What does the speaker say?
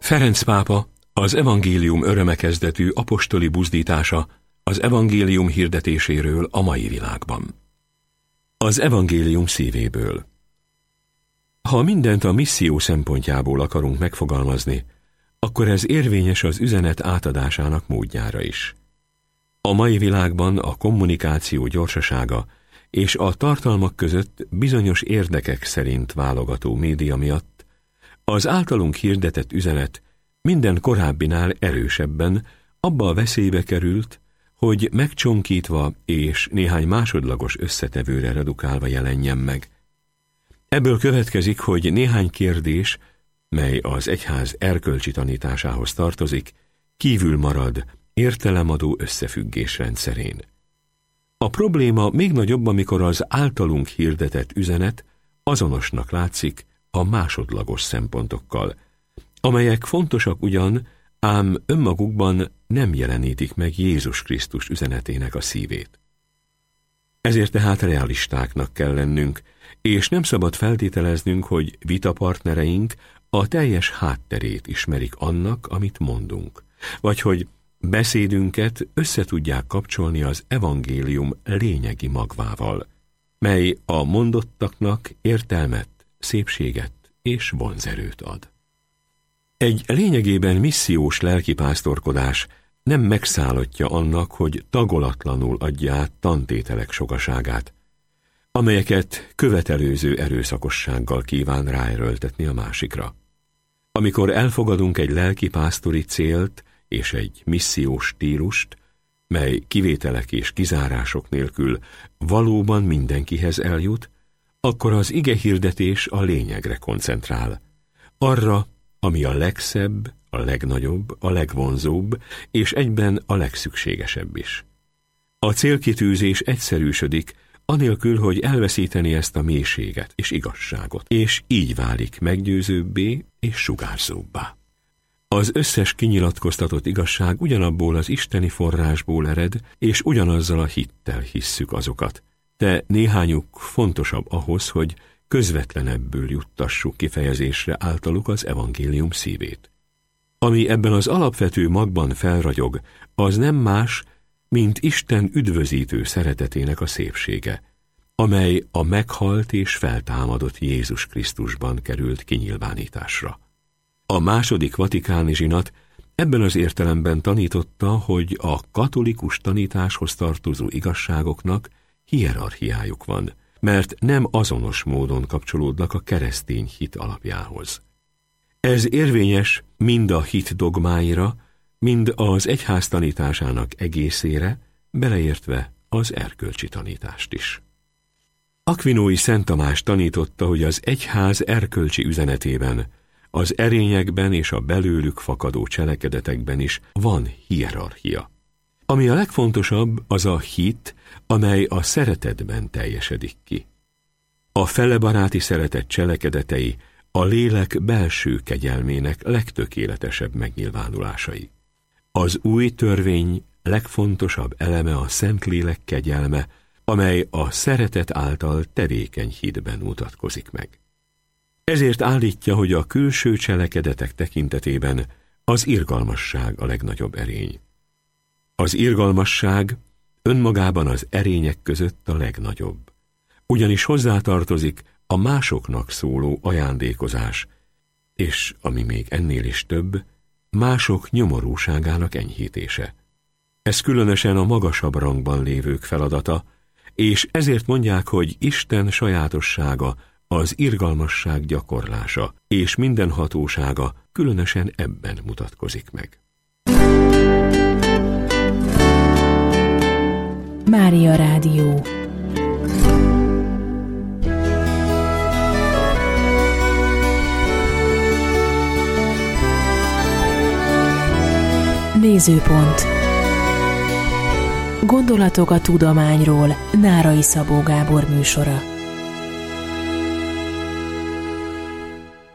Ferenc pápa az evangélium örömekezdetű apostoli buzdítása az evangélium hirdetéséről a mai világban. Az evangélium szívéből. Ha mindent a misszió szempontjából akarunk megfogalmazni, akkor ez érvényes az üzenet átadásának módjára is. A mai világban a kommunikáció gyorsasága és a tartalmak között bizonyos érdekek szerint válogató média miatt az általunk hirdetett üzenet minden korábbinál erősebben abba a veszélybe került, hogy megcsonkítva és néhány másodlagos összetevőre redukálva jelenjen meg. Ebből következik, hogy néhány kérdés, mely az egyház erkölcsi tanításához tartozik, kívül marad értelemadó összefüggés rendszerén. A probléma még nagyobb, amikor az általunk hirdetett üzenet azonosnak látszik a másodlagos szempontokkal, amelyek fontosak ugyan, ám önmagukban nem jelenítik meg Jézus Krisztus üzenetének a szívét. Ezért tehát realistáknak kell lennünk, és nem szabad feltételeznünk, hogy vitapartnereink a teljes hátterét ismerik annak, amit mondunk, vagy hogy beszédünket összetudják kapcsolni az evangélium lényegi magvával, mely a mondottaknak értelmet, szépséget és vonzerőt ad. Egy lényegében missziós lelkipásztorkodás nem megszállottja annak, hogy tagolatlanul adja át tantételek sokaságát, amelyeket követelőző erőszakossággal kíván ráerőltetni a másikra. Amikor elfogadunk egy lelkipásztori célt és egy missziós stílust, mely kivételek és kizárások nélkül valóban mindenkihez eljut, akkor az igehirdetés a lényegre koncentrál, arra, ami a legszebb, a legnagyobb, a legvonzóbb, és egyben a legszükségesebb is. A célkitűzés egyszerűsödik, anélkül, hogy elveszíteni ezt a mélységet és igazságot, és így válik meggyőzőbbé és sugárzóbbá. Az összes kinyilatkoztatott igazság ugyanabból az isteni forrásból ered, és ugyanazzal a hittel hisszük azokat, de néhányuk fontosabb ahhoz, hogy közvetlenebbül juttassuk kifejezésre általuk az evangélium szívét. Ami ebben az alapvető magban felragyog, az nem más, mint Isten üdvözítő szeretetének a szépsége, amely a meghalt és feltámadott Jézus Krisztusban került kinyilvánításra. A második vatikáni zsinat ebben az értelemben tanította, hogy a katolikus tanításhoz tartozó igazságoknak hierarchiájuk van, mert nem azonos módon kapcsolódnak a keresztény hit alapjához. Ez érvényes mind a hit dogmáira, mind az egyház tanításának egészére, beleértve az erkölcsi tanítást is. Akvinói Szent Tamás tanította, hogy az egyház erkölcsi üzenetében, az erényekben és a belőlük fakadó cselekedetekben is van hierarchia. Ami a legfontosabb, az a hit, amely a szeretetben teljesedik ki. A felebaráti szeretet cselekedetei a lélek belső kegyelmének legtökéletesebb megnyilvánulásai. Az új törvény legfontosabb eleme a Szentlélek kegyelme, amely a szeretet által tevékeny hitben mutatkozik meg. Ezért állítja, hogy a külső cselekedetek tekintetében az irgalmasság a legnagyobb erény. Az irgalmasság önmagában az erények között a legnagyobb, ugyanis hozzátartozik a másoknak szóló ajándékozás, és, ami még ennél is több, mások nyomorúságának enyhítése. Ez különösen a magasabb rangban lévők feladata, és ezért mondják, hogy Isten sajátossága az irgalmasság gyakorlása, és minden hatósága különösen ebben mutatkozik meg. Mária Rádió. Nézőpont. Gondolatok a tudományról. Nárai Szabó Gábor műsora.